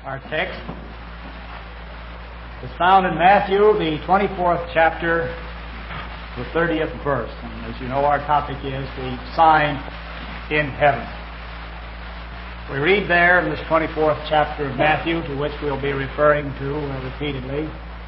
Our text is found in Matthew, the 24th chapter, the 30th verse. And as you know, our topic is the sign in heaven. We read there in this 24th chapter of Matthew, to which we'll be referring to repeatedly,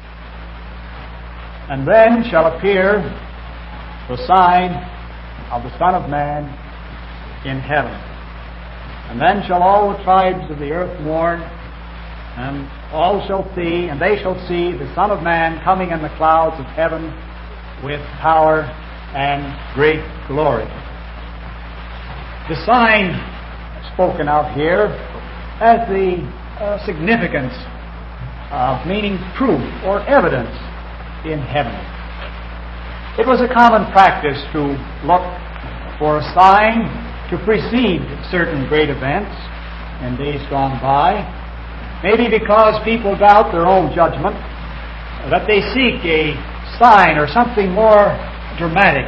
"And then shall appear the sign of the Son of Man in heaven. And then shall all the tribes of the earth mourn, and all shall see, and they shall see the Son of Man coming in the clouds of heaven with power and great glory." The sign spoken out here has the significance of meaning proof or evidence in heaven. It was a common practice to look for a sign to precede certain great events in days gone by, maybe because people doubt their own judgment, that they seek a sign or something more dramatic,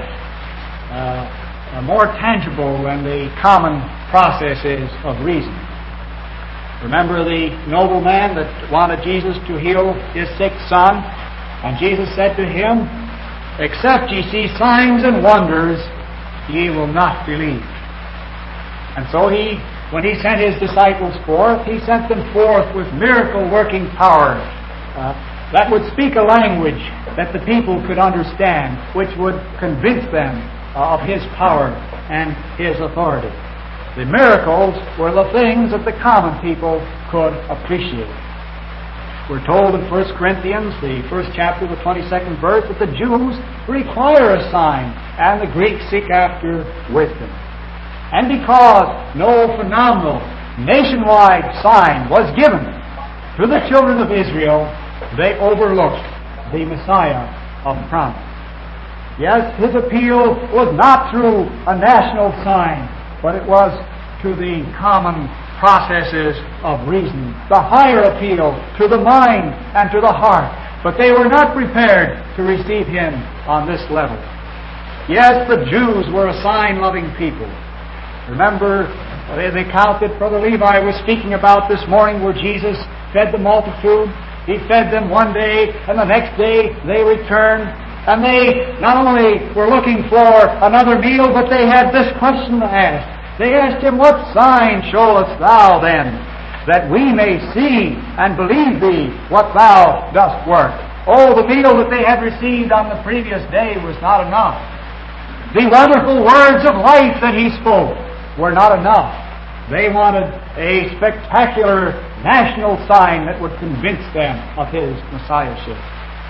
more tangible than the common processes of reason. Remember the nobleman that wanted Jesus to heal his sick son, and Jesus said to him, "Except ye see signs and wonders, ye will not believe." And so when he sent his disciples forth, he sent them forth with miracle-working power that would speak a language that the people could understand, which would convince them of his power and his authority. The miracles were the things that the common people could appreciate. We're told in 1 Corinthians, the 1st chapter, the 22nd verse, that the Jews require a sign and the Greeks seek after wisdom. And because no phenomenal nationwide sign was given to the children of Israel, they overlooked the Messiah of promise. Yes, his appeal was not through a national sign, but it was to the common processes of reason, the higher appeal to the mind and to the heart. But they were not prepared to receive him on this level. Yes, the Jews were a sign-loving people. Remember the account that Brother Levi was speaking about this morning, where Jesus fed the multitude. He fed them one day, and the next day they returned. And they not only were looking for another meal, but they had this question to ask. They asked him, "What sign showest thou then, that we may see and believe thee what thou dost work?" Oh, the meal that they had received on the previous day was not enough. The wonderful words of life that he spoke were not enough. They wanted a spectacular national sign that would convince them of his messiahship.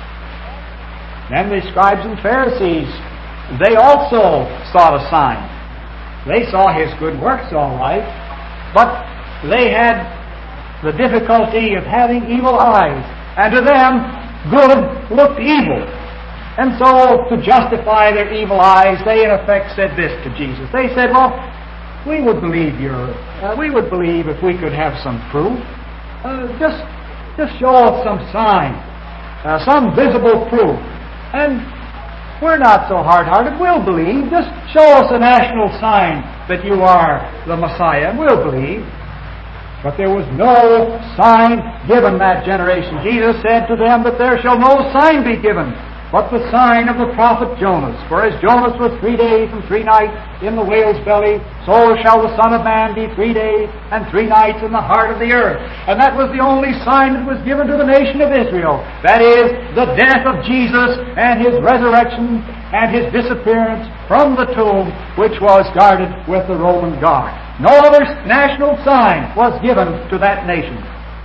Then the scribes and Pharisees, they also sought a sign. They saw his good works all right, but they had the difficulty of having evil eyes, and to them good looked evil. And so, to justify their evil eyes, they in effect said this to Jesus. They said, "Well, we would believe if we could have some proof. Just show us some sign, some visible proof. And we're not so hard-hearted. We'll believe. Just show us a national sign that you are the Messiah, and we'll believe." But there was no sign given that generation. Jesus said to them that there shall no sign be given but the sign of the prophet Jonas. For as Jonas was 3 days and 3 nights in the whale's belly, so shall the Son of Man be 3 days and 3 nights in the heart of the earth. And that was the only sign that was given to the nation of Israel. That is, the death of Jesus and his resurrection and his disappearance from the tomb, which was guarded with the Roman guard. No other national sign was given to that nation.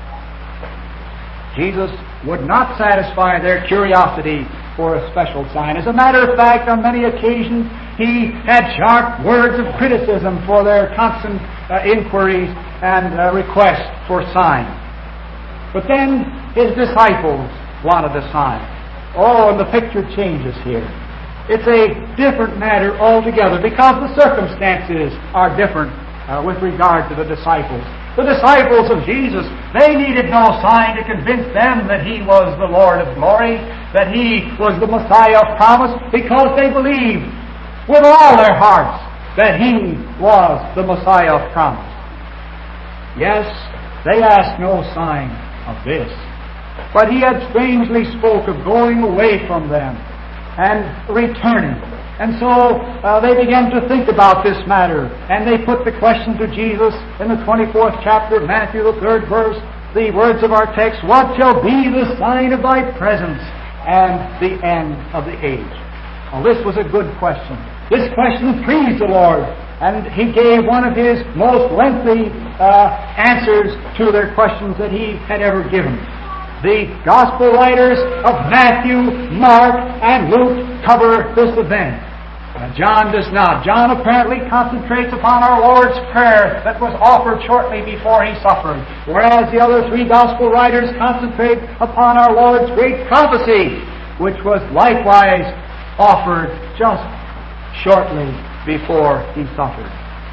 Jesus would not satisfy their curiosity for a special sign. As a matter of fact, on many occasions, he had sharp words of criticism for their constant inquiries and requests for signs. But then his disciples wanted a sign. Oh, and the picture changes here. It's a different matter altogether, because the circumstances are different with regard to the disciples. The disciples of Jesus, they needed no sign to convince them that he was the Lord of glory, that he was the Messiah of promise, because they believed with all their hearts that he was the Messiah of promise. Yes, They asked no sign of this. But he had strangely spoke of going away from them and returning. And so they began to think about this matter, and they put the question to Jesus in the 24th chapter of Matthew, the 3rd verse, the words of our text, "What shall be the sign of thy presence and the end of the age?" Well, this was a good question. This question pleased the Lord, and He gave one of His most lengthy answers to their questions that He had ever given. The Gospel writers of Matthew, Mark, and Luke cover this event. John does not. John apparently concentrates upon our Lord's Prayer that was offered shortly before He suffered, whereas the other three Gospel writers concentrate upon our Lord's great prophecy, which was likewise offered just shortly before He suffered.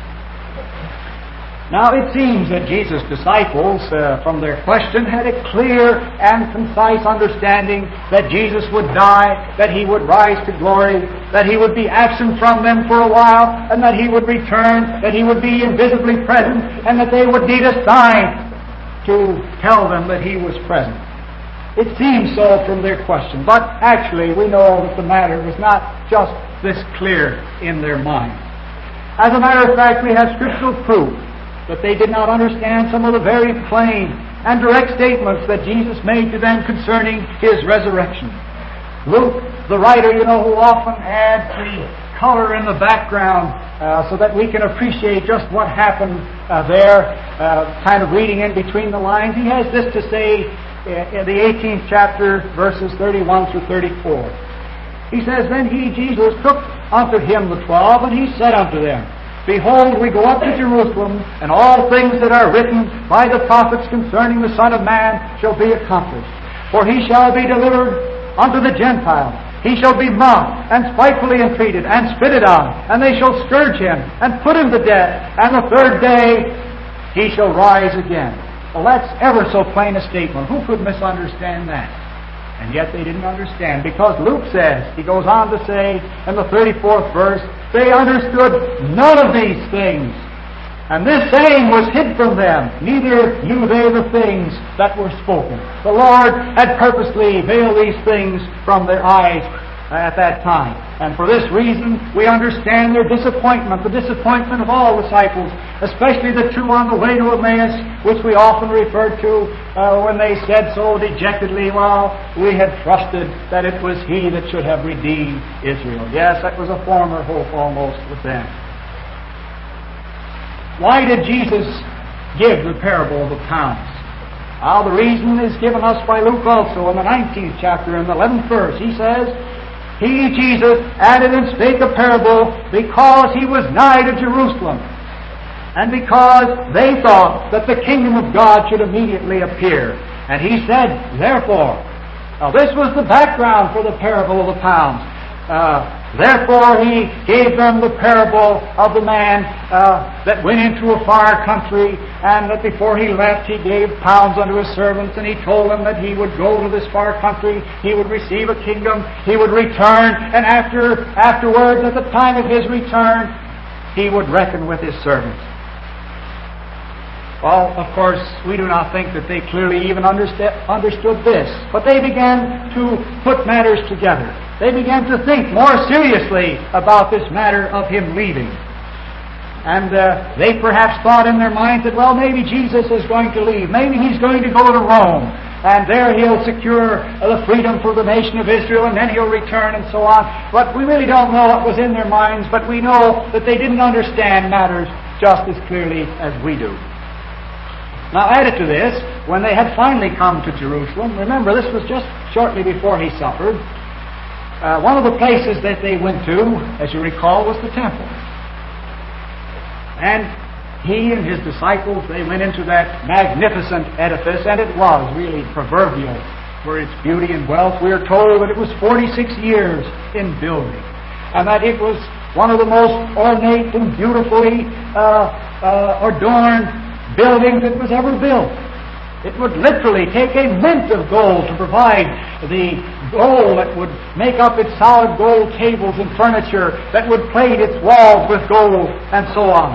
Now it seems that Jesus' disciples, from their question, had a clear and concise understanding that Jesus would die, that He would rise to glory, that He would be absent from them for a while, and that He would return, that He would be invisibly present, and that they would need a sign to tell them that He was present. It seems so from their question, but actually we know that the matter was not just this clear in their mind. As a matter of fact, we have scriptural proof that they did not understand some of the very plain and direct statements that Jesus made to them concerning His resurrection. Luke, the writer, who often adds the color in the background so that we can appreciate just what happened there, kind of reading in between the lines, he has this to say in the 18th chapter, verses 31 through 34. He says, "Then He, Jesus, took unto Him the 12, and He said unto them, Behold, we go up to Jerusalem, and all things that are written by the prophets concerning the Son of Man shall be accomplished. For He shall be delivered unto the Gentiles. He shall be mocked, and spitefully entreated, and spitted on, and they shall scourge Him, and put Him to death, and the third day He shall rise again." Well, that's ever so plain a statement. Who could misunderstand that? And yet they didn't understand, because Luke says, he goes on to say in the 34th verse, they understood none of these things. And this saying was hid from them, neither knew they the things that were spoken. The Lord had purposely veiled these things from their eyes at that time. And for this reason, we understand their disappointment, the disappointment of all disciples, especially the two on the way to Emmaus, which we often refer to when they said so dejectedly, "Well, we had trusted that it was He that should have redeemed Israel." Yes, that was a former hope almost with them. Why did Jesus give the parable of the pounds? Well, the reason is given us by Luke also in the 19th chapter, in the 11th verse. He says, "He, Jesus, added and spake a parable because He was nigh to Jerusalem, and because they thought that the kingdom of God should immediately appear. And He said, therefore," now this was the background for the parable of the pounds. Therefore He gave them the parable of the man that went into a far country, and that before he left He gave pounds unto His servants, and He told them that he would go to this far country, he would receive a kingdom, he would return, and afterwards, at the time of His return, He would reckon with His servants. Well, of course, we do not think that they clearly even understood this, but they began to put matters together. They began to think more seriously about this matter of Him leaving. And they perhaps thought in their minds that, well, maybe Jesus is going to leave. Maybe He's going to go to Rome, and there He'll secure the freedom for the nation of Israel, and then He'll return, and so on. But we really don't know what was in their minds, but we know that they didn't understand matters just as clearly as we do. Now, added to this, when they had finally come to Jerusalem, remember this was just shortly before He suffered, one of the places that they went to, as you recall, was the temple. And He and His disciples, they went into that magnificent edifice, and it was really proverbial for its beauty and wealth. We are told that it was 46 years in building, and that it was one of the most ornate and beautifully adorned buildings that was ever built. It would literally take a mint of gold to provide the gold that would make up its solid gold tables and furniture, that would plate its walls with gold, and so on.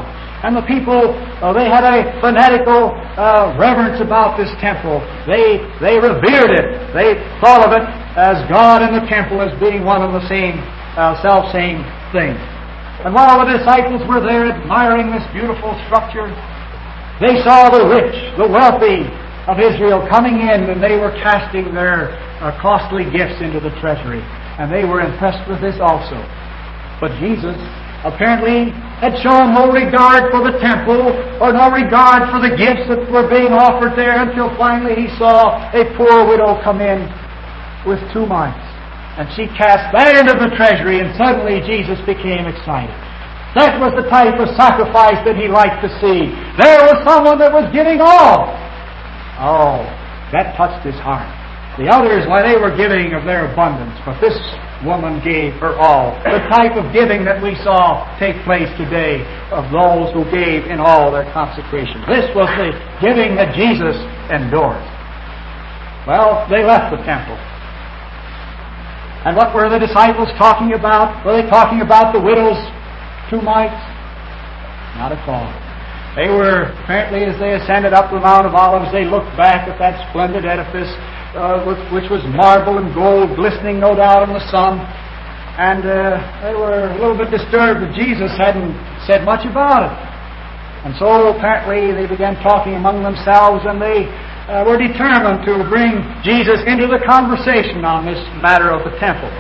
And the people, they had a fanatical reverence about this temple. They revered it. They thought of it as God and the temple as being one and the same, self-same thing. And while the disciples were there admiring this beautiful structure, they saw the rich, the wealthy of Israel coming in, and they were casting their costly gifts into the treasury. And they were impressed with this also. But Jesus apparently had shown no regard for the temple or no regard for the gifts that were being offered there until finally He saw a poor widow come in with 2 mites. And she cast that into the treasury, and suddenly Jesus became excited. That was the type of sacrifice that He liked to see. There was someone that was giving all. Oh, that touched His heart. The others, why, they were giving of their abundance, but this woman gave her all. The type of giving that we saw take place today of those who gave in all their consecration. This was the giving that Jesus endorsed. Well, they left the temple. And what were the disciples talking about? Were they talking about the widow's 2 mites? Not at all. They were, apparently, as they ascended up the Mount of Olives, they looked back at that splendid edifice, which was marble and gold, glistening, no doubt, in the sun. And they were a little bit disturbed that Jesus hadn't said much about it. And so, apparently, they began talking among themselves, and they were determined to bring Jesus into the conversation on this matter of the temple.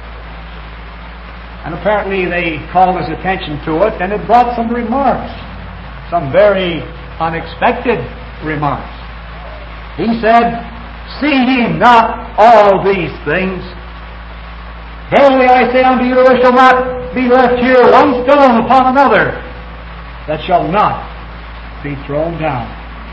And apparently they called His attention to it, and it brought some remarks, some very unexpected remarks. He said, "See ye not all these things? Verily I say unto you, there shall not be left here one stone upon another that shall not be thrown down."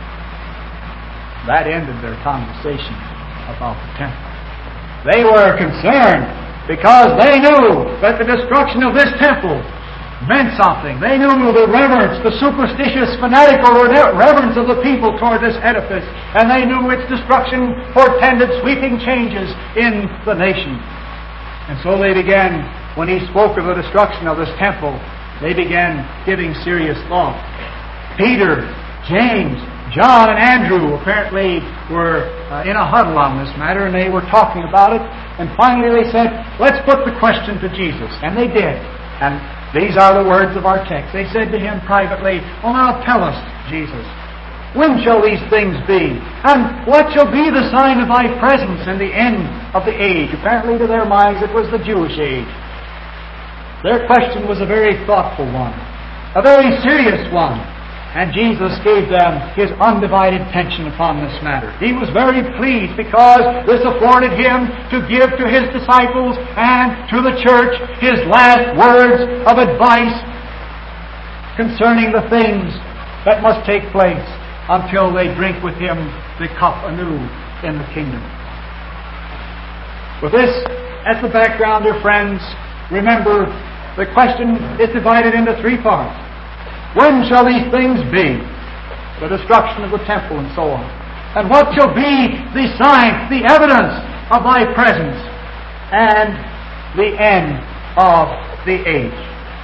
That ended their conversation about the temple. They were concerned because they knew that the destruction of this temple meant something. They knew the reverence, the superstitious, fanatical reverence of the people toward this edifice, and they knew its destruction portended sweeping changes in the nation. And so they began, when He spoke of the destruction of this temple, they began giving serious thought. Peter, James, John, and Andrew apparently were in a huddle on this matter, and they were talking about it. And finally they said, "Let's put the question to Jesus." And they did. And these are the words of our text. They said to Him privately, "Well, now tell us, Jesus, when shall these things be? And what shall be the sign of Thy presence and the end of the age?" Apparently to their minds it was the Jewish age. Their question was a very thoughtful one, a very serious one. And Jesus gave them His undivided attention upon this matter. He was very pleased because this afforded Him to give to His disciples and to the church His last words of advice concerning the things that must take place until they drink with Him the cup anew in the kingdom. With this as the background, dear friends, remember the question is divided into 3 parts. When shall these things be? The destruction of the temple and so on. And what shall be the sign, the evidence of Thy presence and the end of the age?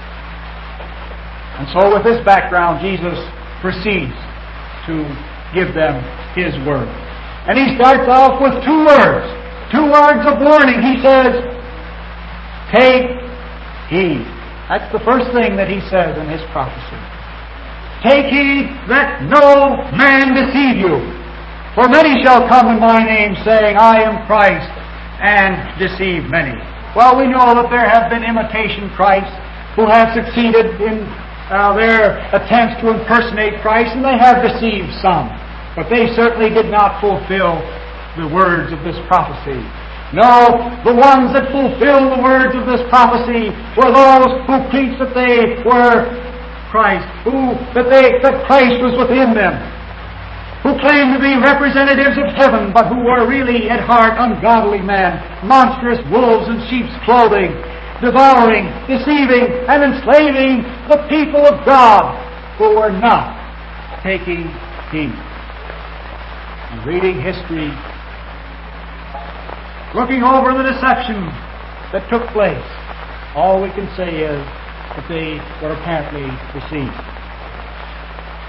And so with this background, Jesus proceeds to give them His word. And He starts off with 2 words. 2 words of warning. He says, "Take heed." That's the first thing that He says in His prophecy. "Take heed that no man deceive you. For many shall come in my name, saying, I am Christ, and deceive many." Well, we know that there have been imitation Christs who have succeeded in their attempts to impersonate Christ, and they have deceived some. But they certainly did not fulfill the words of this prophecy. No, the ones that fulfilled the words of this prophecy were those who preached that they were Christ, that Christ was within them, who claimed to be representatives of heaven, but who were really at heart ungodly men, monstrous wolves in sheep's clothing, devouring, deceiving, and enslaving the people of God who were not taking heed. And reading history, looking over the deception that took place, all we can say is that they were apparently deceived.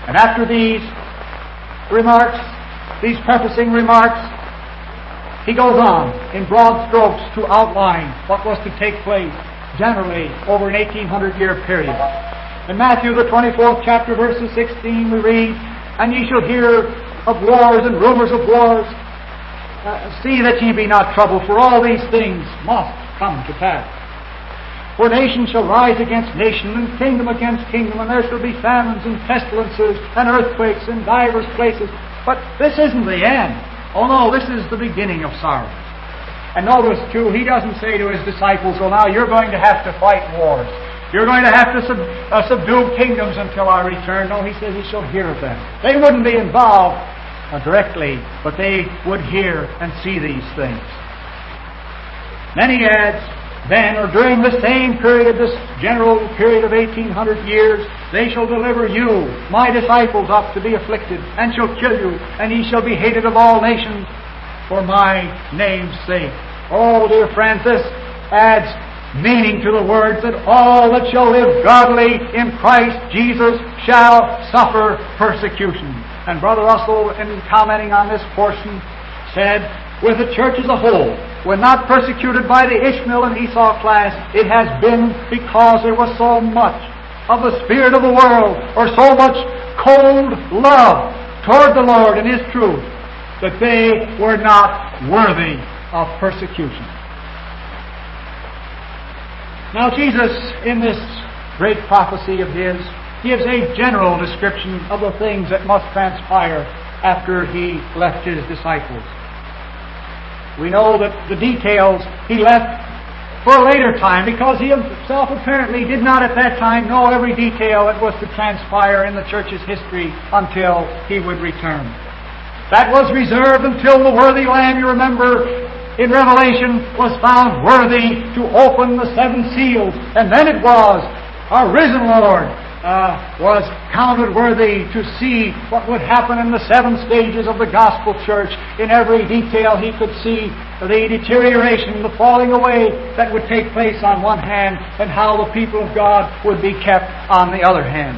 And after these remarks, these prefacing remarks, he goes on in broad strokes to outline what was to take place generally over an 1800-year period. In Matthew the 24th chapter, verses 16, we read, "And ye shall hear of wars and rumors of wars. See that ye be not troubled, for all these things must come to pass. For nation shall rise against nation, and kingdom against kingdom, and there shall be famines and pestilences and earthquakes in divers places." But this isn't the end. Oh no, this is the beginning of sorrows. And notice too, he doesn't say to his disciples, "Well, now you're going to have to fight wars. You're going to have to subdue kingdoms until I return." No, he says he shall hear of them. They wouldn't be involved directly, but they would hear and see these things. Then he adds, then, or during the same period, this general period of 1800 years, "They shall deliver you, my disciples, up to be afflicted, and shall kill you, and ye shall be hated of all nations for my name's sake." Oh, dear friends, this adds meaning to the words that all that shall live godly in Christ Jesus shall suffer persecution. And Brother Russell, in commenting on this portion, said, with the church as a whole, when not persecuted by the Ishmael and Esau class, it has been because there was so much of the spirit of the world, or so much cold love toward the Lord and His truth, that they were not worthy of persecution. Now Jesus, in this great prophecy of His, gives a general description of the things that must transpire after He left His disciples. We know that the details He left for a later time, because He Himself apparently did not at that time know every detail that was to transpire in the church's history until He would return. That was reserved until the worthy Lamb, you remember, in Revelation, was found worthy to open the seven seals. And then it was our risen Lord was counted worthy to see what would happen in the seven stages of the gospel church. In every detail He could see the deterioration, the falling away that would take place on one hand, and how the people of God would be kept on the other hand.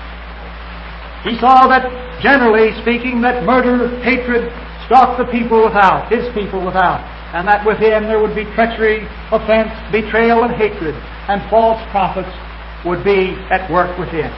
He saw that, generally speaking, that murder, hatred stalked the people without, His people without, and that within there would be treachery, offense, betrayal, and hatred, and false prophets would be at work within.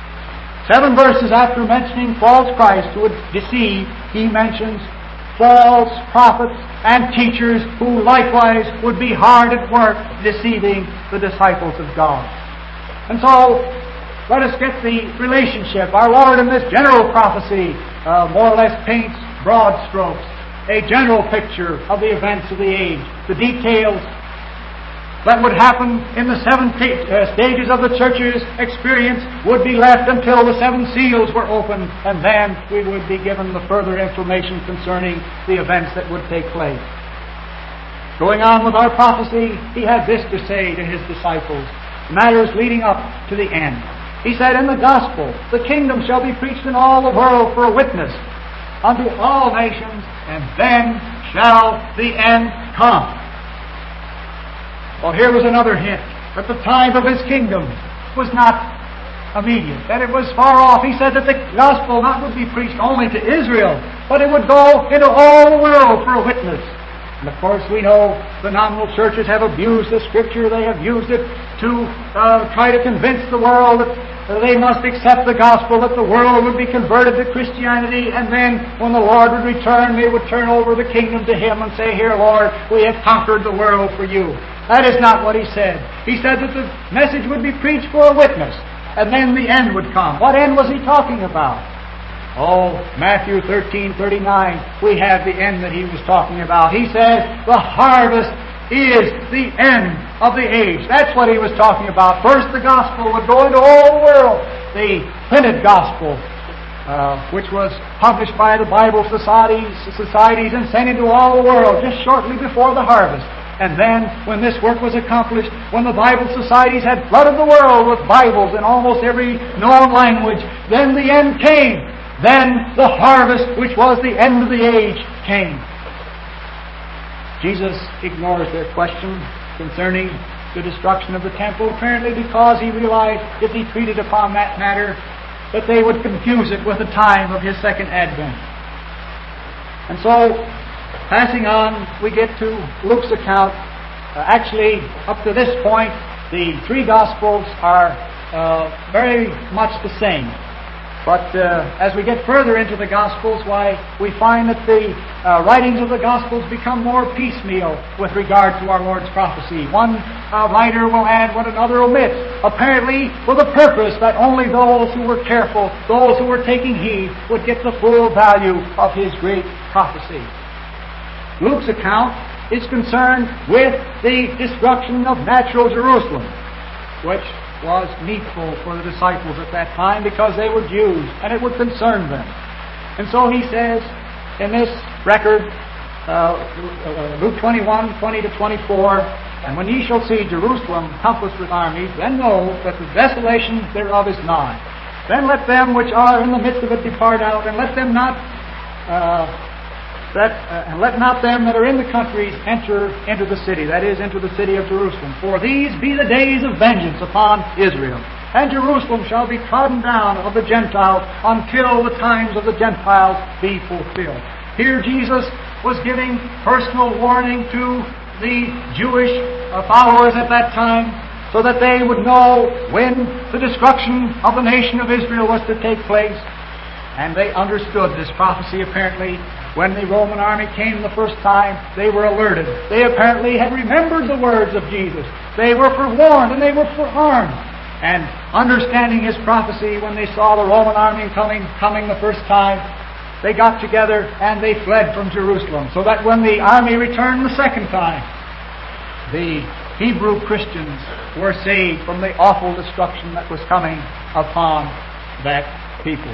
7 verses after mentioning false Christ who would deceive, He mentions false prophets and teachers who likewise would be hard at work deceiving the disciples of God. And so, let us get the relationship. Our Lord in this general prophecy more or less paints broad strokes, a general picture of the events of the age, the details that would happen in the 7 stages of the church's experience would be left until the 7 seals were opened, and then we would be given the further information concerning the events that would take place. Going on with our prophecy, He had this to say to His disciples, matters leading up to the end. He said, "In the gospel, the kingdom shall be preached in all the world for a witness unto all nations, and then shall the end come." Well, here was another hint that the time of His kingdom was not immediate, that it was far off. He said that the gospel not would be preached only to Israel, but it would go into all the world for a witness. And of course we know the nominal churches have abused the Scripture. They have used it to try to convince the world that they must accept the gospel, that the world would be converted to Christianity, and then when the Lord would return, they would turn over the kingdom to Him and say, "Here, Lord, we have conquered the world for you." That is not what He said. He said that the message would be preached for a witness, and then the end would come. What end was He talking about? Oh, Matthew 13:39, we have the end that He was talking about. He says, the harvest is the end of the age. That's what He was talking about. First, the gospel would go into all the world. The printed gospel, which was published by the Bible societies and sent into all the world just shortly before the harvest. And then, when this work was accomplished, when the Bible societies had flooded the world with Bibles in almost every known language, then the end came. Then the harvest, which was the end of the age, came. Jesus ignores their question concerning the destruction of the temple, apparently because He realized if He treated upon that matter, that they would confuse it with the time of His second advent. And so, passing on, we get to Luke's account. Actually, up to this point, the three Gospels are very much the same. But as we get further into the Gospels, we find that the writings of the Gospels become more piecemeal with regard to our Lord's prophecy. One writer will add what another omits, apparently for the purpose that only those who were careful, those who were taking heed, would get the full value of His great prophecy. Luke's account is concerned with the destruction of natural Jerusalem, which was needful for the disciples at that time because they were Jews and it would concern them. And so he says in this record, Luke 21, 20 to 24, "And when ye shall see Jerusalem compassed with armies, then know that the desolation thereof is nigh. Then let them which are in the midst of it depart out, and let not them that are in the countries enter into the city," that is, into the city of Jerusalem. "For these be the days of vengeance upon Israel. And Jerusalem shall be trodden down of the Gentiles until the times of the Gentiles be fulfilled." Here Jesus was giving personal warning to the Jewish followers at that time, so that they would know when the destruction of the nation of Israel was to take place. And they understood this prophecy apparently. When the Roman army came the first time, they were alerted. They apparently had remembered the words of Jesus. They were forewarned and they were forearmed. And understanding His prophecy, when they saw the Roman army coming the first time, they got together and they fled from Jerusalem, so that when the army returned the second time, the Hebrew Christians were saved from the awful destruction that was coming upon that people.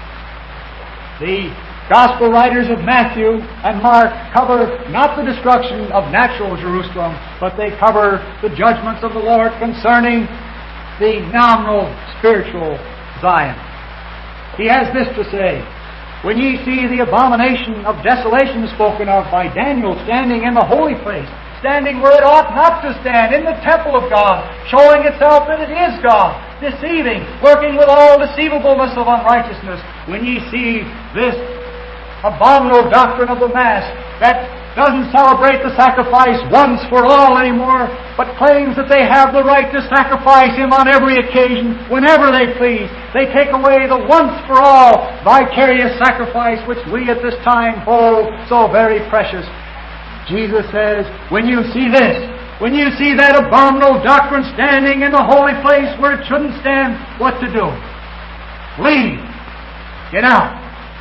The Gospel writers of Matthew and Mark cover not the destruction of natural Jerusalem, but they cover the judgments of the Lord concerning the nominal spiritual Zion. He has this to say, "When ye see the abomination of desolation spoken of by Daniel standing in the holy place, standing where it ought not to stand, in the temple of God, showing itself that it is God, deceiving, working with all deceivableness of unrighteousness, when ye see this abominable doctrine of the Mass that doesn't celebrate the sacrifice once for all anymore, but claims that they have the right to sacrifice Him on every occasion, whenever they please. They take away the once for all vicarious sacrifice which we at this time hold so very precious." Jesus says, when you see this, when you see that abominable doctrine standing in the holy place where it shouldn't stand, what to do? Flee. Get out.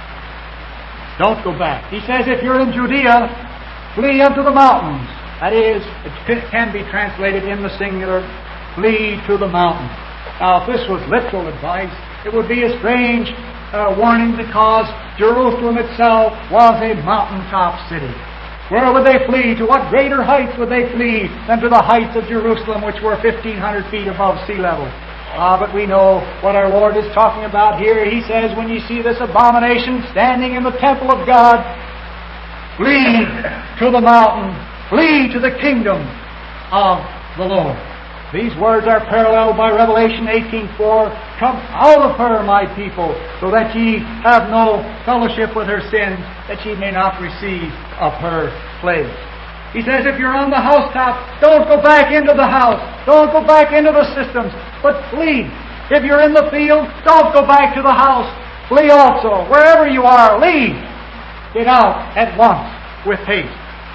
Don't go back. He says, if you're in Judea, flee unto the mountains. That is, it can be translated in the singular, flee to the mountains. Now, if this was literal advice, it would be a strange warning, because Jerusalem itself was a mountaintop city. Where would they flee? To what greater heights would they flee than to the heights of Jerusalem, which were 1,500 feet above sea level? But we know what our Lord is talking about here. He says, when you see this abomination standing in the temple of God, flee to the mountain, flee to the kingdom of the Lord. These words are paralleled by Revelation 18:4. Come out of her, my people, so that ye have no fellowship with her sins, that ye may not receive of her plagues. He says, if you're on the housetop, don't go back into the house. Don't go back into the systems, but flee. If you're in the field, don't go back to the house. Flee also. Wherever you are, leave. Get out at once with haste.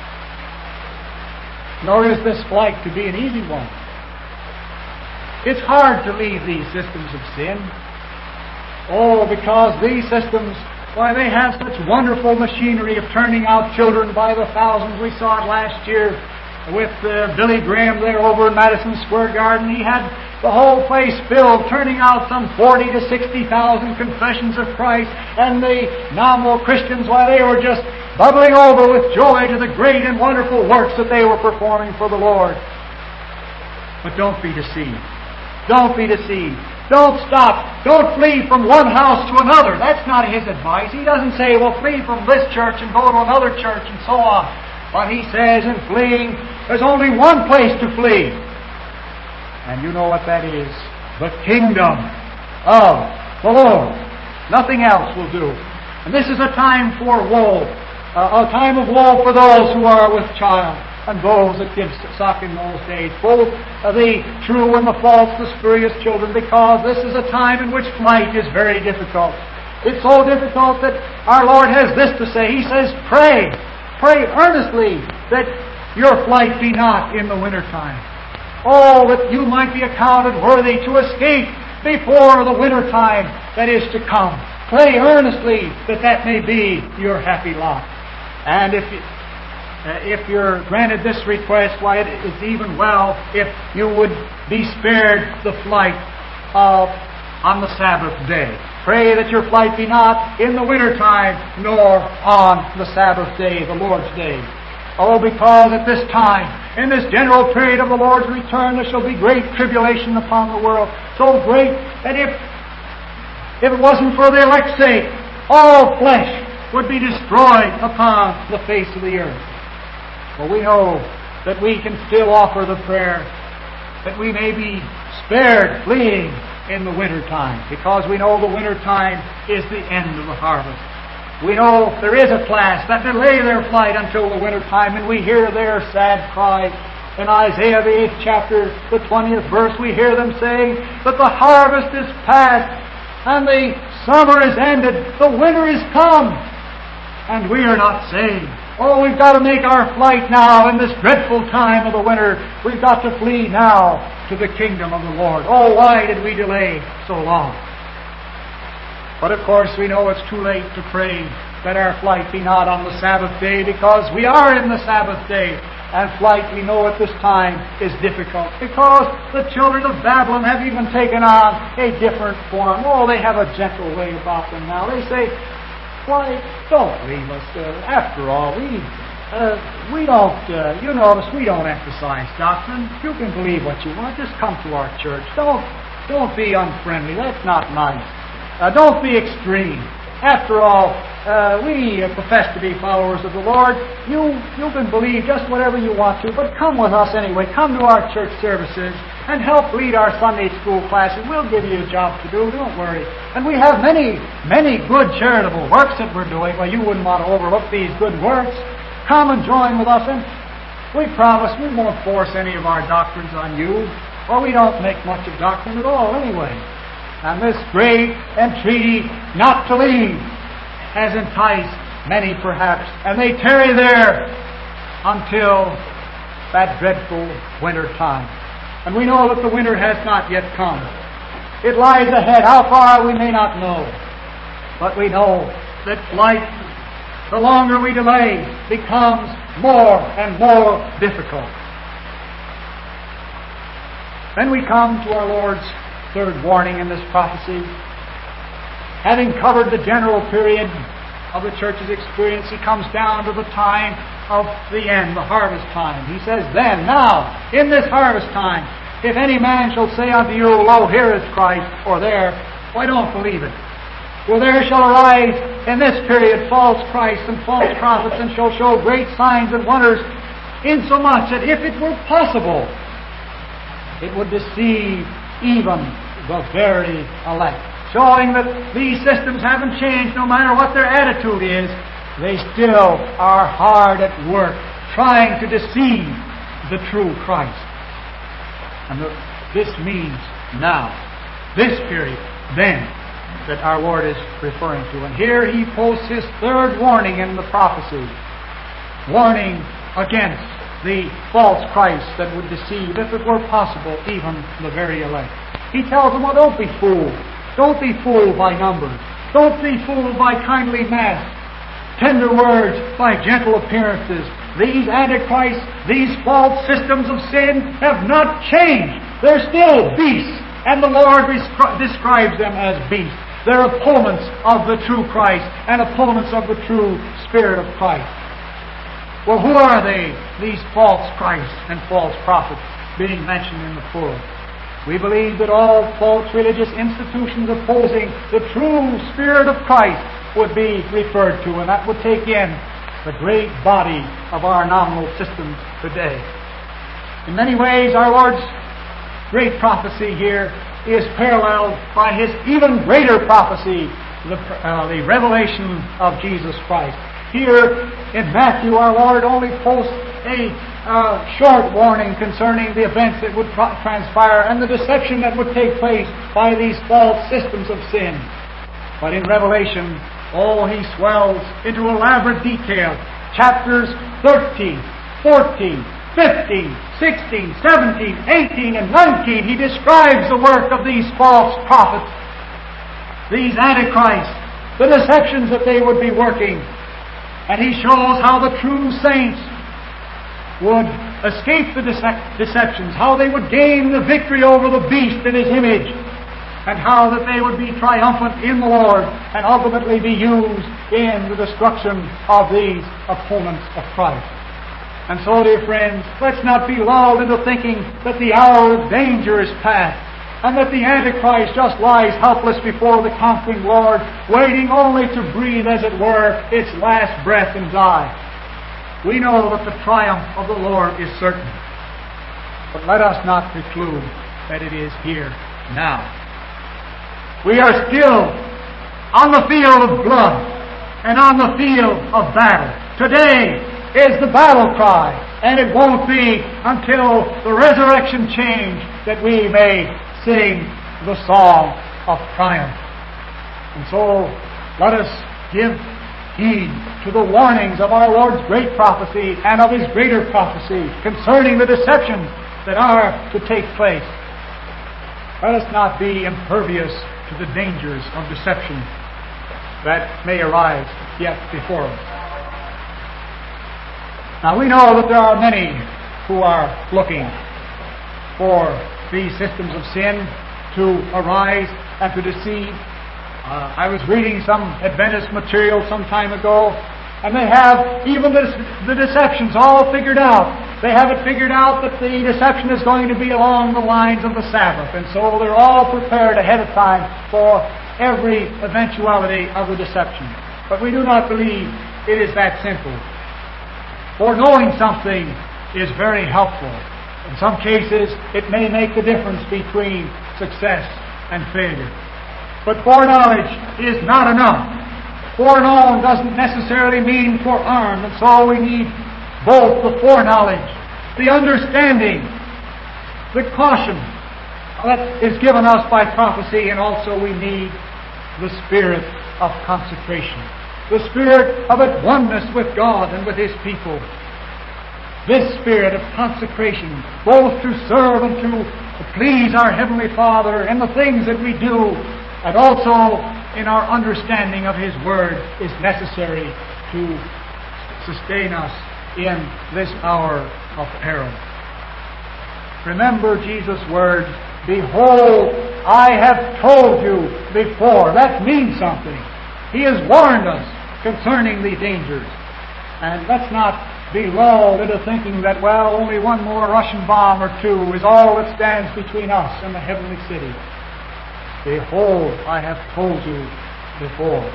Nor is this flight to be an easy one. It's hard to leave these systems of sin. Oh, because these systems, why, they have such wonderful machinery of turning out children by the thousands. We saw it last year with Billy Graham there over in Madison Square Garden. He had the whole place filled, turning out some 40,000 to 60,000 confessions of Christ. And the nominal Christians, why, they were just bubbling over with joy to the great and wonderful works that they were performing for the Lord. But don't be deceived. Don't be deceived. Don't stop. Don't flee from one house to another. That's not His advice. He doesn't say, well, flee from this church and go to another church and so on. But He says in fleeing, there's only one place to flee. And you know what that is. The kingdom of the Lord. Nothing else will do. And this is a time for woe, a time of woe for those who are with child and those that give suck in those days, both the true and the false, the spurious children, because this is a time in which flight is very difficult. It's so difficult that our Lord has this to say. He says, pray earnestly that your flight be not in the wintertime. Oh, that you might be accounted worthy to escape before the wintertime that is to come. Pray earnestly that that may be your happy lot. And if you're granted this request, why, it's even well if you would be spared the flight on the Sabbath day. Pray that your flight be not in the wintertime, nor on the Sabbath day, the Lord's day. Oh, because at this time, in this general period of the Lord's return, there shall be great tribulation upon the world. So great that if it wasn't for the elect's sake, all flesh would be destroyed upon the face of the earth. Well, we know that we can still offer the prayer that we may be spared fleeing in the wintertime, because we know the wintertime is the end of the harvest. We know there is a class that delay their flight until the wintertime, and we hear their sad cry. In Isaiah the 8th chapter, the 20th verse, we hear them saying that the harvest is past, and the summer is ended, the winter is come, and we are not saved. Oh, we've got to make our flight now in this dreadful time of the winter. We've got to flee now to the kingdom of the Lord. Oh, why did we delay so long? But of course we know it's too late to pray that our flight be not on the Sabbath day, because we are in the Sabbath day. And flight, we know at this time, is difficult, because the children of Babylon have even taken on a different form. Oh, they have a gentle way about them now. They say, why, don't leave us. After all, we don't, you notice, we don't emphasize doctrine. You can believe what you want. Just come to our church. Don't be unfriendly. That's not nice. Don't be extreme. After all, we profess to be followers of the Lord. You can believe just whatever you want to, but come with us anyway. Come to our church services and help lead our Sunday school classes. We'll give you a job to do. Don't worry. And we have many, many good charitable works that we're doing. Well, you wouldn't want to overlook these good works. Come and join with us, and we promise we won't force any of our doctrines on you. Or we don't make much of doctrine at all anyway. And this great entreaty not to leave has enticed many perhaps, and they tarry there until that dreadful winter time. And we know that the winter has not yet come. It lies ahead. How far we may not know. But we know that flight, the longer we delay, becomes more and more difficult. Then we come to our Lord's third warning in this prophecy. Having covered the general period of the church's experience, he comes down to the time of the end, the harvest time. He says, then, now, in this harvest time, if any man shall say unto you, lo, here is Christ, or there, why don't believe it? For there shall arise in this period false Christs and false prophets, and shall show great signs and wonders, insomuch that if it were possible, it would deceive even the very elect. Showing that these systems haven't changed no matter what their attitude is. They still are hard at work trying to deceive the true Christ. And this means now, this period, then, that our Lord is referring to. And here he posts his third warning in the prophecy. Warning against the false Christ that would deceive, if it were possible, even the very elect. He tells them, well, don't be fooled. Don't be fooled by numbers. Don't be fooled by kindly masks, tender words, by gentle appearances. These antichrists, these false systems of sin have not changed. They're still beasts, and the Lord describes them as beasts. They're opponents of the true Christ and opponents of the true Spirit of Christ. Well, who are they, these false Christs and false prophets being mentioned in the plural? We believe that all false religious institutions opposing the true Spirit of Christ would be referred to, and that would take in the great body of our nominal systems today. In many ways, our Lord's great prophecy here is paralleled by His even greater prophecy, the revelation of Jesus Christ. Here in Matthew, our Lord only posts a short warning concerning the events that would transpire and the deception that would take place by these false systems of sin. But in Revelation, He swells into elaborate detail. Chapters 13, 14, 15, 16, 17, 18, and 19, He describes the work of these false prophets, these antichrists, the deceptions that they would be working. And He shows how the true saints would escape the deceptions, how they would gain the victory over the beast in His image, and how that they would be triumphant in the Lord and ultimately be used in the destruction of these opponents of Christ. And so, dear friends, let's not be lulled into thinking that the hour of danger is past and that the Antichrist just lies helpless before the conquering Lord, waiting only to breathe, as it were, its last breath and die. We know that the triumph of the Lord is certain. But let us not preclude that it is here now. We are still on the field of blood and on the field of battle. Today is the battle cry, and it won't be until the resurrection change that we may sing the song of triumph. And so let us give heed to the warnings of our Lord's great prophecy and of His greater prophecy concerning the deceptions that are to take place. Let us not be impervious to the dangers of deception that may arise yet before us. Now we know that there are many who are looking for these systems of sin to arise and to deceive. I was reading some Adventist material some time ago, and they have even the deceptions all figured out. They have it figured out that the deception is going to be along the lines of the Sabbath, and so they're all prepared ahead of time for every eventuality of the deception. But we do not believe it is that simple. For knowing something is very helpful. In some cases, it may make the difference between success and failure. But foreknowledge is not enough. Foreknown doesn't necessarily mean forearmed, and so we need both the foreknowledge, the understanding, the caution that is given us by prophecy, and also we need the spirit of consecration, the spirit of at oneness with God and with His people. This spirit of consecration, both to serve and to please our Heavenly Father in the things that we do, and also in our understanding of His Word, is necessary to sustain us in this hour of peril. Remember Jesus' words, "Behold, I have told you before." That means something. He has warned us concerning the dangers. And let's not be lulled into thinking that, well, only one more Russian bomb or two is all that stands between us and the heavenly city. Behold, I have told you before.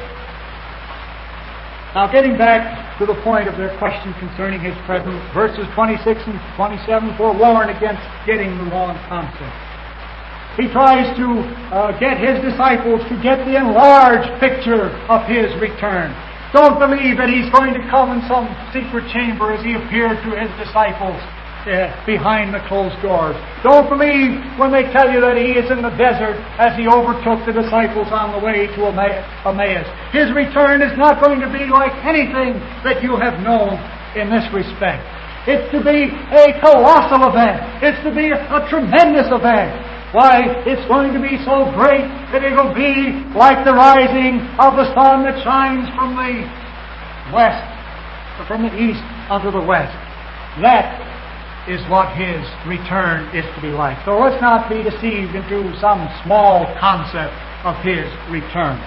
Now, getting back to the point of their question concerning His presence, verses 26 and 27 forewarn against getting the wrong concept. He tries to get His disciples to get the enlarged picture of His return. Don't believe that He's going to come in some secret chamber as He appeared to His disciples behind the closed doors. Don't believe when they tell you that He is in the desert as He overtook the disciples on the way to Emmaus. His return is not going to be like anything that you have known in this respect. It's to be a colossal event. It's to be a tremendous event. Why, it's going to be so great that it will be like the rising of the sun that shines from the west, or from the east unto the west. That is what His return is to be like. So let's not be deceived into some small concept of His return.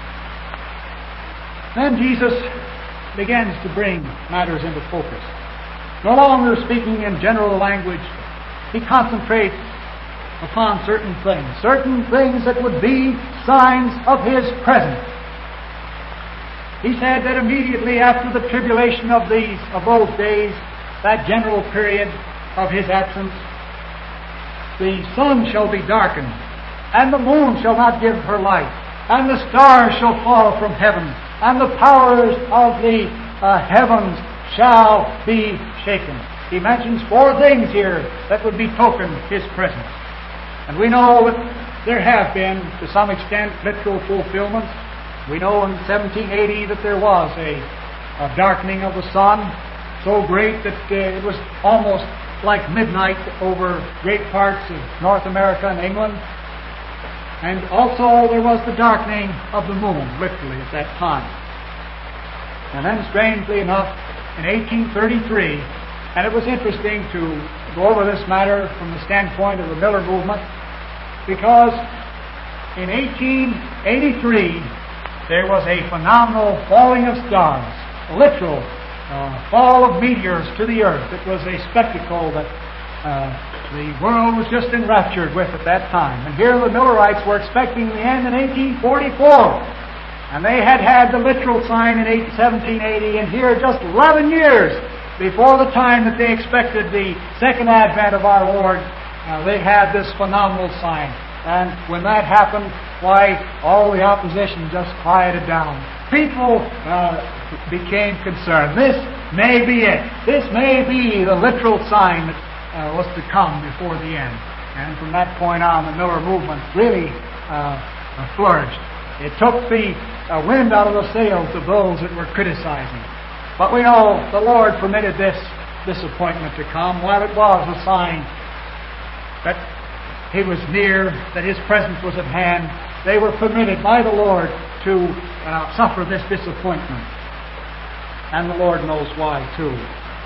Then Jesus begins to bring matters into focus. No longer speaking in general language, He concentrates upon certain things that would be signs of His presence. He said that immediately after the tribulation of those days, that general period of His absence, the sun shall be darkened, and the moon shall not give her light, and the stars shall fall from heaven, and the powers of the heavens shall be shaken. He mentions 4 things here that would betoken His presence. And we know that there have been, to some extent, literal fulfillments. We know in 1780 that there was a darkening of the sun so great that it was almost like midnight over great parts of North America and England. And also there was the darkening of the moon, literally, at that time. And then, strangely enough, in 1833, and it was interesting to go over this matter from the standpoint of the Miller movement, because in 1883 there was a phenomenal falling of stars, a literal fall of meteors to the earth. It was a spectacle that the world was just enraptured with at that time. And here the Millerites were expecting the end in 1844. And they had had the literal sign in 1780, and here just 11 years before the time that they expected the second advent of our Lord, they had this phenomenal sign. And when that happened, why, all the opposition just quieted down. People became concerned. This may be it. This may be the literal sign that was to come before the end. And from that point on, the Miller movement really flourished. It took the wind out of the sails of those that were criticizing. But we know the Lord permitted this disappointment to come while it was a sign that He was near, that His presence was at hand. They were permitted by the Lord to suffer this disappointment. And the Lord knows why, too.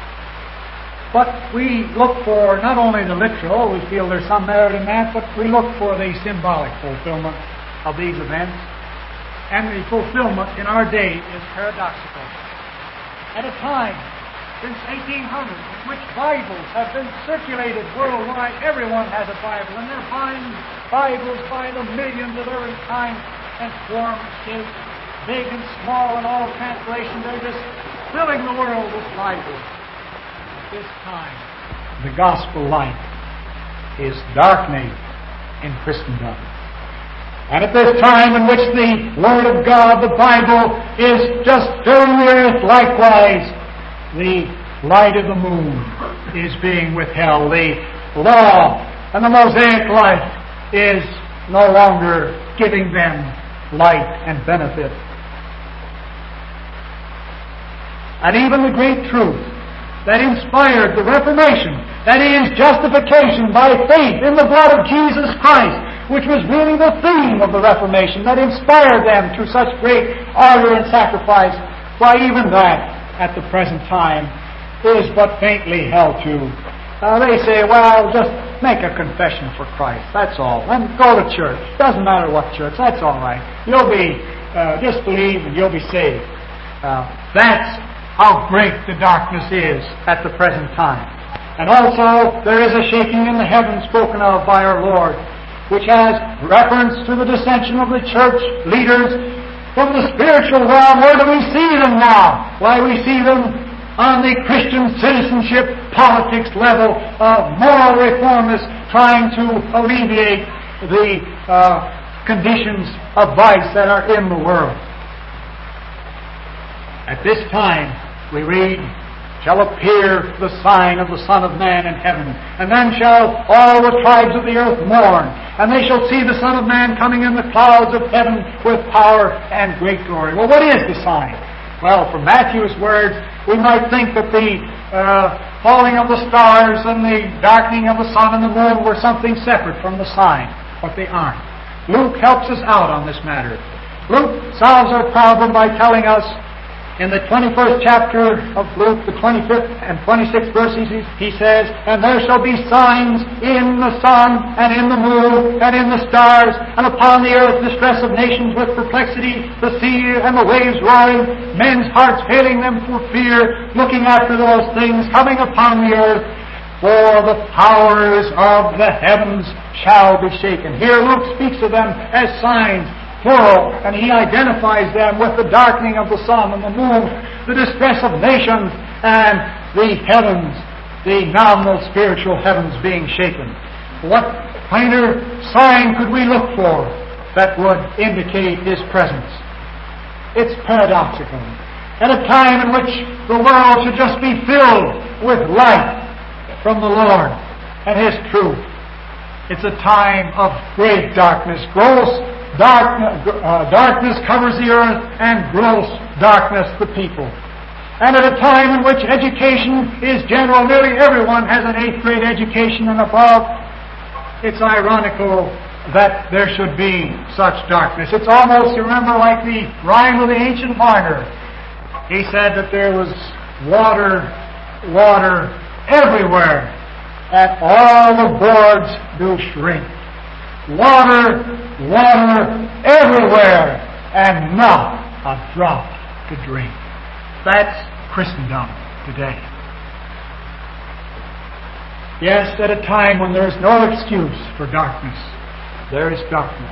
But we look for not only the literal, we feel there's some merit in that, but we look for the symbolic fulfillment of these events. And the fulfillment in our day is paradoxical. At a time, since 1800, in which Bibles have been circulated worldwide, everyone has a Bible, and they're buying Bibles by the millions of every kind and form and shape, big and small, and all translations. They're just filling the world with Bibles. At this time, the gospel light is darkening in Christendom. And at this time in which the Word of God, the Bible, is just filling the earth, likewise, the light of the moon is being withheld. The law and the Mosaic life is no longer giving them light and benefit. And even the great truth that inspired the Reformation, that is, justification by faith in the blood of Jesus Christ, which was really the theme of the Reformation, that inspired them to such great ardor and sacrifice, why even that, at the present time, is but faintly held to. They say, well, just make a confession for Christ, that's all, and go to church. Doesn't matter what church, that's all right. You'll be, just believe and you'll be saved. That's how great the darkness is at the present time. And also, there is a shaking in the heavens spoken of by our Lord, which has reference to the dissension of the church leaders from the spiritual realm. Where do we see them now? Why, we see them on the Christian citizenship politics level of moral reformists trying to alleviate the conditions of vice that are in the world. At this time, we read, shall appear the sign of the Son of Man in heaven. And then shall all the tribes of the earth mourn. And they shall see the Son of Man coming in the clouds of heaven with power and great glory. Well, what is the sign? Well, from Matthew's words, we might think that the falling of the stars and the darkening of the sun and the moon were something separate from the sign. But they aren't. Luke helps us out on this matter. Luke solves our problem by telling us in the 21st chapter of Luke, the 25th and 26th verses, he says, and there shall be signs in the sun and in the moon and in the stars, and upon the earth distress of nations with perplexity, the sea and the waves roaring, men's hearts failing them for fear, looking after those things coming upon the earth. For the powers of the heavens shall be shaken. Here Luke speaks of them as signs, plural, and he identifies them with the darkening of the sun and the moon, the distress of nations, and the heavens, the nominal spiritual heavens being shaken. What plainer sign could we look for that would indicate His presence? It's paradoxical. At a time in which the world should just be filled with light from the Lord and His truth, it's a time of great darkness. Darkness covers the earth, and gross darkness the people. And at a time in which education is general, nearly everyone has an 8th grade education and above, it's ironical that there should be such darkness. It's almost, you remember, like the rhyme of the ancient martyr. He said that there was water everywhere, and all the boards do shrink. Water everywhere, and not a drop to drink. That's Christendom today. Yes, at a time when there is no excuse for darkness, there is darkness.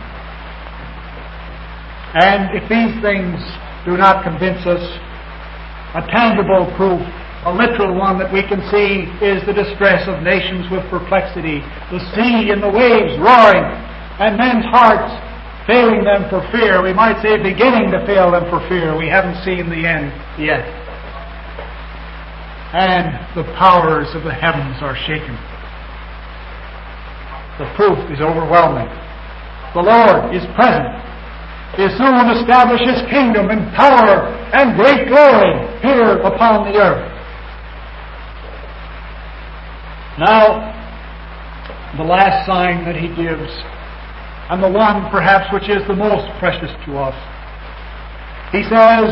And if these things do not convince us, a tangible proof, a literal one that we can see, is the distress of nations with perplexity, the sea and the waves roaring, and men's hearts failing them for fear. We might say beginning to fail them for fear. We haven't seen the end yet. And the powers of the heavens are shaken. The proof is overwhelming. The Lord is present. He will soon establish His kingdom in power and great glory here upon the earth. Now, the last sign that He gives, and the one perhaps which is the most precious to us, He says,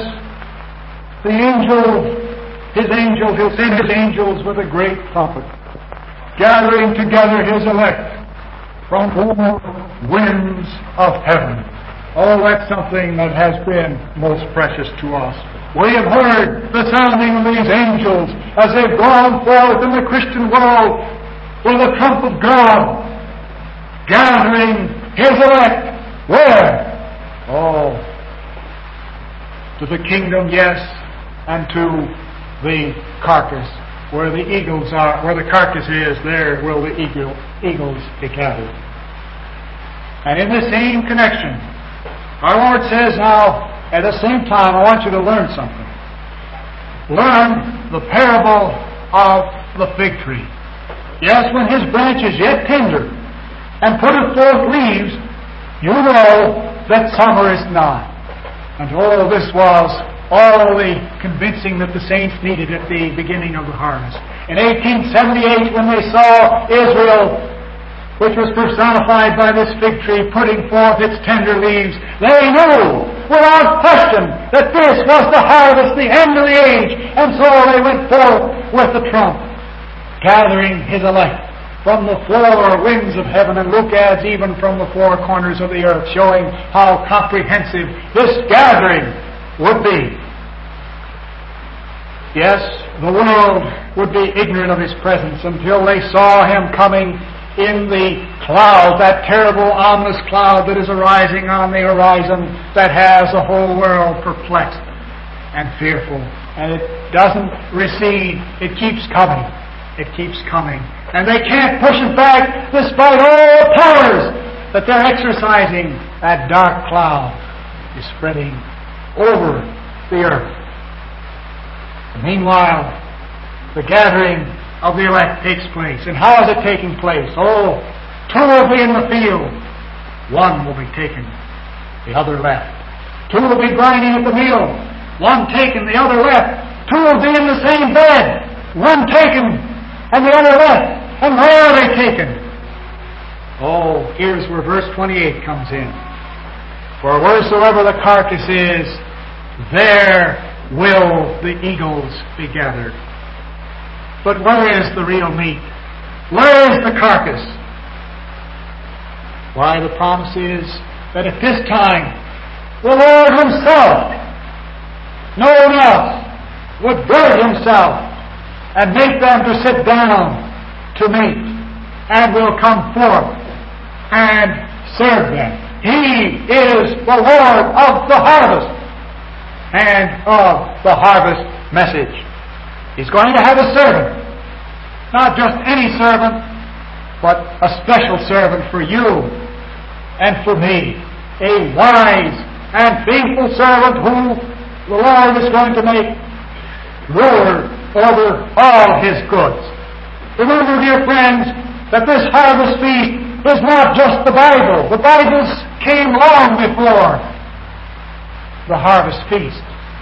He'll send His angels with a great trumpet, gathering together His elect from all winds of heaven. Oh, that's something that has been most precious to us. We have heard the sounding of these angels as they've gone forth in the Christian world with the trump of God, gathering His elect. Where? Oh, to the kingdom, yes, and to the carcass. Where the eagles are, where the carcass is, there will the eagles be gathered. And in the same connection, our Lord says now, at the same time, I want you to learn something. Learn the parable of the fig tree. Yes, when his branch is yet tender and putteth forth leaves, you know that summer is nigh. And all this was all the convincing that the saints needed at the beginning of the harvest. In 1878, when they saw Israel, which was personified by this fig tree, putting forth its tender leaves, they knew without question that this was the harvest, the end of the age. And so they went forth with the trump, gathering His elect from the four winds of heaven, and Luke adds even from the four corners of the earth, showing how comprehensive this gathering would be. Yes, the world would be ignorant of His presence until they saw Him coming in the cloud, that terrible ominous cloud that is arising on the horizon that has the whole world perplexed and fearful. And it doesn't recede. It keeps coming. It keeps coming. And they can't push it back despite all powers that they're exercising. That dark cloud is spreading over the earth. And meanwhile, the gathering of the elect takes place. And how is it taking place? Oh, two will be in the field. One will be taken, the other left. Two will be grinding at the mill. One taken, the other left. Two will be in the same bed. One taken, and the other left. And where are they taken? Oh, here's where verse 28 comes in. For wheresoever the carcass is, there will the eagles be gathered. But where is the real meat? Where is the carcass? Why, the promise is that at this time, the Lord Himself, no one else, would gird Himself and make them to sit down to meat, and will come forth and serve them. He is the Lord of the harvest and of the harvest message. He's going to have a servant. Not just any servant, but a special servant for you and for me, a wise and faithful servant who the Lord is going to make ruler over all His goods. Remember, dear friends, that this harvest feast is not just the Bible. The Bibles came long before the harvest feast.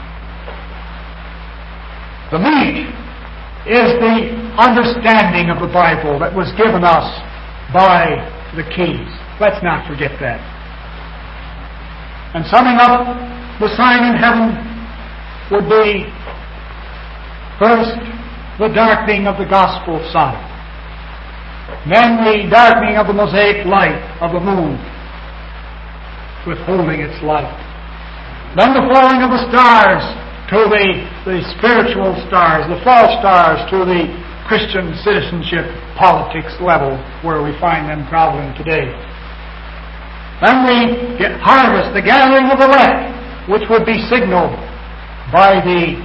The meat is the understanding of the Bible that was given us by the keys. Let's not forget that. And summing up, the sign in heaven would be, first, the darkening of the gospel sun. Then the darkening of the Mosaic light of the moon, withholding its light. Then the falling of the stars to the spiritual stars, the false stars to the Christian citizenship politics level where we find them traveling today. Then the harvest, the gathering of the elect, which would be signaled by the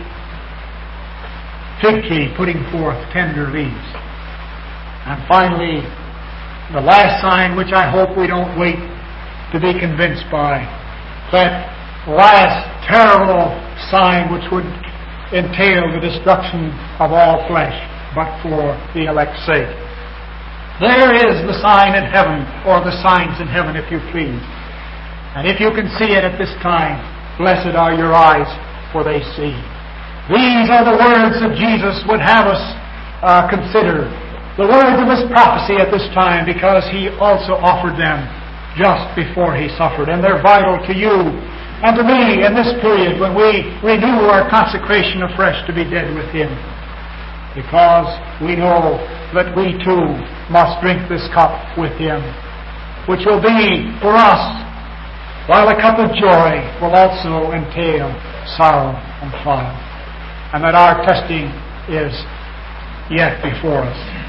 fig tree putting forth tender leaves. And finally, the last sign, which I hope we don't wait to be convinced by, that last terrible sign which would entail the destruction of all flesh, but for the elect's sake. There is the sign in heaven, or the signs in heaven, if you please. And if you can see it at this time, blessed are your eyes, for they see. These are the words that Jesus would have us consider. The words of His prophecy at this time, because He also offered them just before He suffered. And they're vital to you and to me in this period when we renew our consecration afresh to be dead with Him. Because we know that we too must drink this cup with Him, which will be for us, while a cup of joy will also entail sorrow and trial, and that our testing is yet before us.